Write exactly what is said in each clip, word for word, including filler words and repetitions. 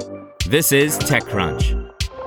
This is TechCrunch.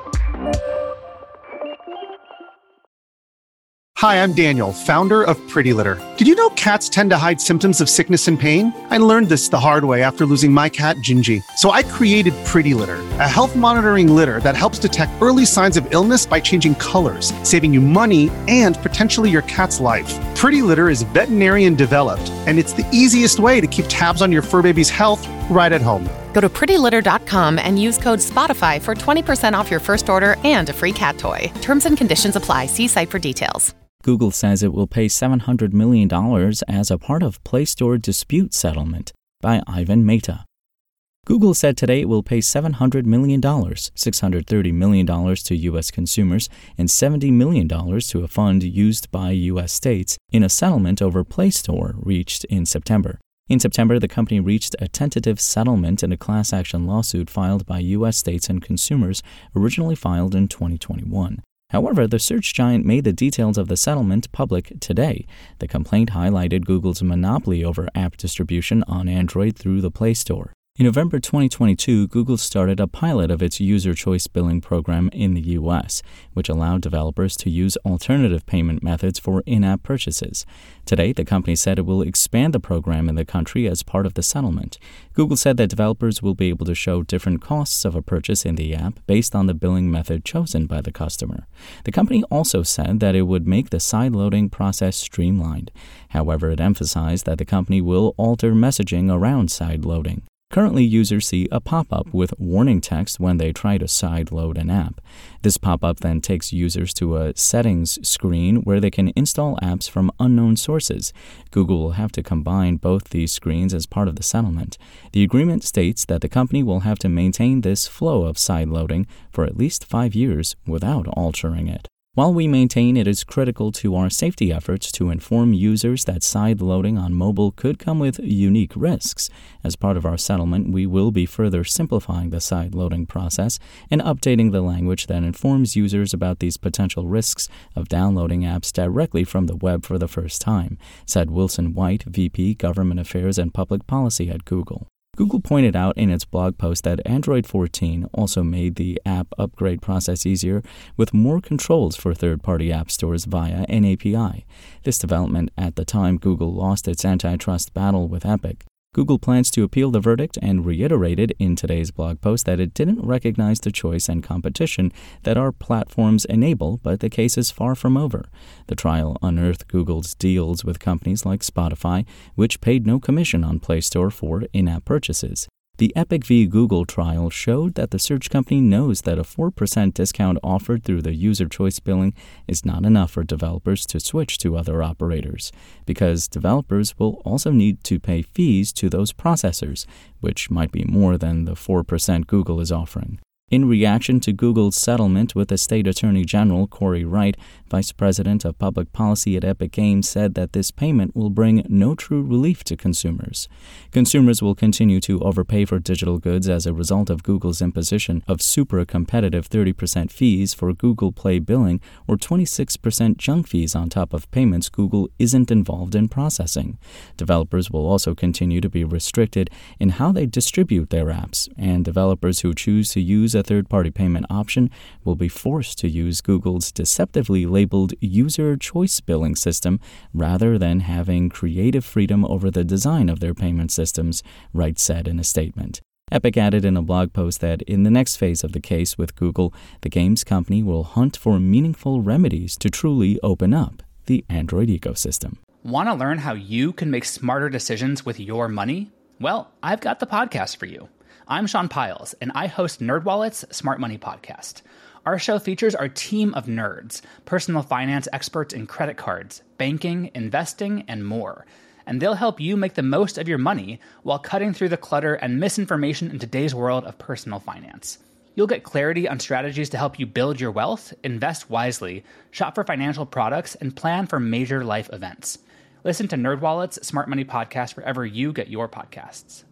Hi, I'm Daniel, founder of Pretty Litter. Did you know cats tend to hide symptoms of sickness and pain? I learned this the hard way after losing my cat, Gingy. So I created Pretty Litter, a health monitoring litter that helps detect early signs of illness by changing colors, saving you money and potentially your cat's life. Pretty Litter is veterinarian developed, and it's the easiest way to keep tabs on your fur baby's health right at home. Go to pretty litter dot com and use code SPOTIFY for twenty percent off your first order and a free cat toy. Terms and conditions apply. See site for details. Google says it will pay seven hundred million dollars as a part of Play Store dispute settlement by Ivan Mehta. Google said today it will pay seven hundred million dollars, six hundred thirty million dollars to U S consumers, and seventy million dollars to a fund used by U S states in a settlement over Play Store reached in September. In September, the company reached a tentative settlement in a class action lawsuit filed by U S states and consumers, originally filed in twenty twenty-one. However, the search giant made the details of the settlement public today. The complaint highlighted Google's monopoly over app distribution on Android through the Play Store. In November twenty twenty-two, Google started a pilot of its user choice billing program in the U S, which allowed developers to use alternative payment methods for in-app purchases. Today, the company said it will expand the program in the country as part of the settlement. Google said that developers will be able to show different costs of a purchase in the app based on the billing method chosen by the customer. The company also said that it would make the side-loading process streamlined. However, it emphasized that the company will alter messaging around side-loading. Currently, users see a pop-up with warning text when they try to side-load an app. This pop-up then takes users to a settings screen where they can install apps from unknown sources. Google will have to combine both these screens as part of the settlement. The agreement states that the company will have to maintain this flow of side-loading for at least five years without altering it. While we maintain it is critical to our safety efforts to inform users that side-loading on mobile could come with unique risks, as part of our settlement, we will be further simplifying the side-loading process and updating the language that informs users about these potential risks of downloading apps directly from the web for the first time, said Wilson White, V P, Government Affairs and Public Policy at Google. Google pointed out in its blog post that Android fourteen also made the app upgrade process easier with more controls for third-party app stores via an A P I. This development at the time Google lost its antitrust battle with Epic. Google plans to appeal the verdict and reiterated in today's blog post that it didn't recognize the choice and competition that our platforms enable, but the case is far from over. The trial unearthed Google's deals with companies like Spotify, which paid no commission on Play Store for in-app purchases. The Epic v. Google trial showed that the search company knows that a four percent discount offered through the user choice billing is not enough for developers to switch to other operators, because developers will also need to pay fees to those processors, which might be more than the four percent Google is offering. In reaction to Google's settlement with the State Attorney General, Corey Wright, Vice President of Public Policy at Epic Games, said that this payment will bring no true relief to consumers. Consumers will continue to overpay for digital goods as a result of Google's imposition of super competitive thirty percent fees for Google Play billing or twenty-six percent junk fees on top of payments Google isn't involved in processing. Developers will also continue to be restricted in how they distribute their apps, and developers who choose to use a third-party payment option will be forced to use Google's deceptively labeled user choice billing system rather than having creative freedom over the design of their payment systems, Wright said in a statement. Epic added in a blog post that in the next phase of the case with Google, the games company will hunt for meaningful remedies to truly open up the Android ecosystem. Want to learn how you can make smarter decisions with your money? Well, I've got the podcast for you. I'm Sean Piles, and I host NerdWallet's Smart Money Podcast. Our show features our team of nerds, personal finance experts in credit cards, banking, investing, and more. And they'll help you make the most of your money while cutting through the clutter and misinformation in today's world of personal finance. You'll get clarity on strategies to help you build your wealth, invest wisely, shop for financial products, and plan for major life events. Listen to NerdWallet's Smart Money Podcast wherever you get your podcasts.